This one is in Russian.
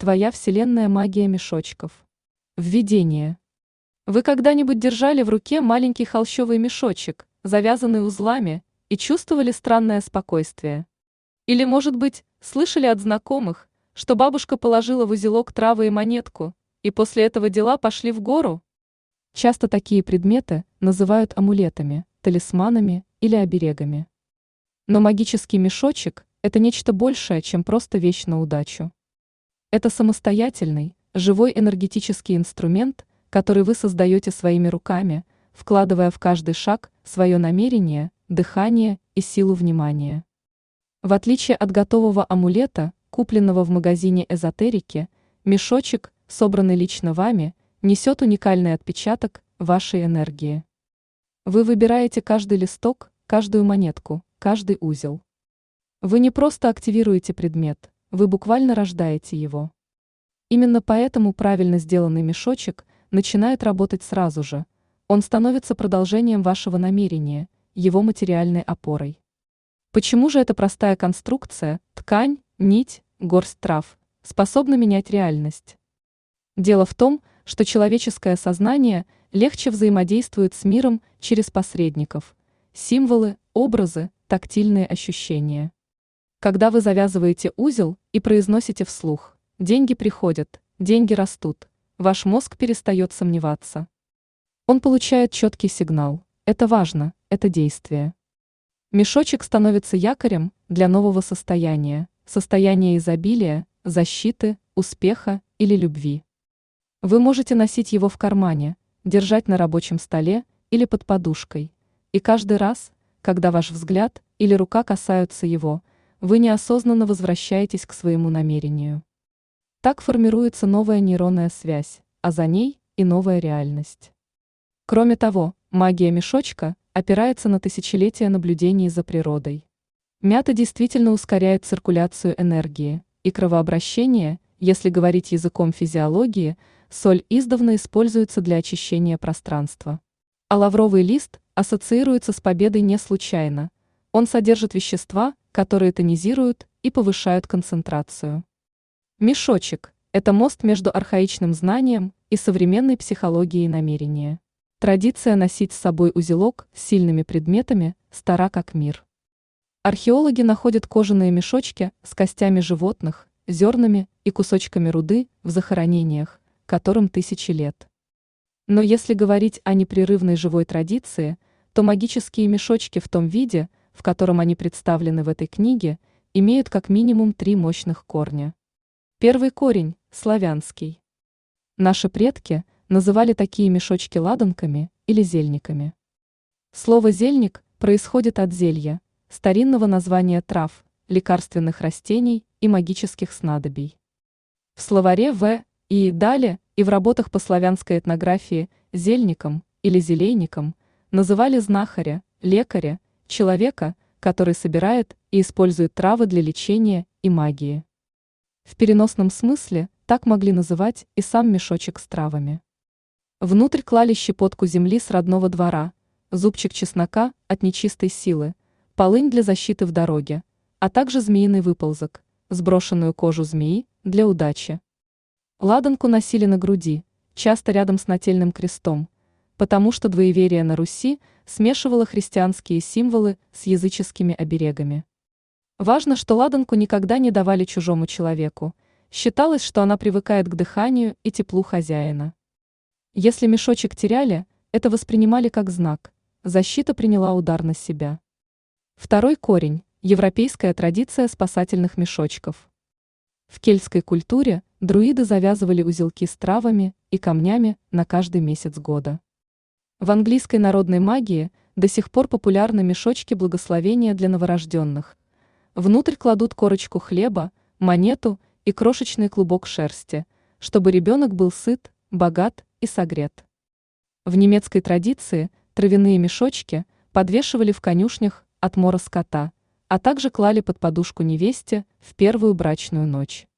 Твоя вселенная магия мешочков. Введение. Вы когда-нибудь держали в руке маленький холщовый мешочек, завязанный узлами, и чувствовали странное спокойствие? Или, может быть, слышали от знакомых, что бабушка положила в узелок травы и монетку, и после этого дела пошли в гору? Часто такие предметы называют амулетами, талисманами или оберегами. Но магический мешочек – это нечто большее, чем просто вещь на удачу. Это самостоятельный, живой энергетический инструмент, который вы создаете своими руками, вкладывая в каждый шаг свое намерение, дыхание и силу внимания. В отличие от готового амулета, купленного в магазине эзотерики, мешочек, собранный лично вами, несет уникальный отпечаток вашей энергии. Вы выбираете каждый листок, каждую монетку, каждый узел. Вы не просто активируете предмет, вы буквально рождаете его. Именно поэтому правильно сделанный мешочек начинает работать сразу же. Он становится продолжением вашего намерения, его материальной опорой. Почему же эта простая конструкция, ткань, нить, горсть трав, способна менять реальность? Дело в том, что человеческое сознание легче взаимодействует с миром через посредников, символы, образы, тактильные ощущения. Когда вы завязываете узел и произносите вслух «деньги приходят, деньги растут», ваш мозг перестает сомневаться. Он получает четкий сигнал «это важно, это действие». Мешочек становится якорем для нового состояния, состояния изобилия, защиты, успеха или любви. Вы можете носить его в кармане, держать на рабочем столе или под подушкой, и каждый раз, когда ваш взгляд или рука касаются его, вы неосознанно возвращаетесь к своему намерению. Так формируется новая нейронная связь, а за ней и новая реальность. Кроме того, магия мешочка опирается на тысячелетия наблюдений за природой. Мята действительно ускоряет циркуляцию энергии и кровообращение, если говорить языком физиологии, соль издавна используется для очищения пространства. А лавровый лист ассоциируется с победой не случайно. Он содержит вещества, которые тонизируют и повышают концентрацию. Мешочек – это мост между архаичным знанием и современной психологией намерения. Традиция носить с собой узелок с сильными предметами стара как мир. Археологи находят кожаные мешочки с костями животных, зернами и кусочками руды в захоронениях, которым тысячи лет. Но если говорить о непрерывной живой традиции, то магические мешочки в том виде, в котором они представлены в этой книге, имеют как минимум 3 мощных корня. Первый корень – славянский. Наши предки называли такие мешочки ладанками или зельниками. Слово «зельник» происходит от зелья, старинного названия трав, лекарственных растений и магических снадобий. В словаре В. и далее и в работах по славянской этнографии зельником или зелейником называли знахаря, лекаря, человека, который собирает и использует травы для лечения и магии. В переносном смысле так могли называть и сам мешочек с травами. Внутрь клали щепотку земли с родного двора, зубчик чеснока от нечистой силы, полынь для защиты в дороге, а также змеиный выползок, сброшенную кожу змеи для удачи. Ладанку носили на груди, часто рядом с нательным крестом, потому что двоеверие на Руси смешивало христианские символы с языческими оберегами. Важно, что ладанку никогда не давали чужому человеку, считалось, что она привыкает к дыханию и теплу хозяина. Если мешочек теряли, это воспринимали как знак, защита приняла удар на себя. Второй корень – европейская традиция спасательных мешочков. В кельтской культуре друиды завязывали узелки с травами и камнями на каждый месяц года. В английской народной магии до сих пор популярны мешочки благословения для новорожденных. Внутрь кладут корочку хлеба, монету и крошечный клубок шерсти, чтобы ребенок был сыт, богат и согрет. В немецкой традиции травяные мешочки подвешивали в конюшнях от мора скота, а также клали под подушку невесте в первую брачную ночь.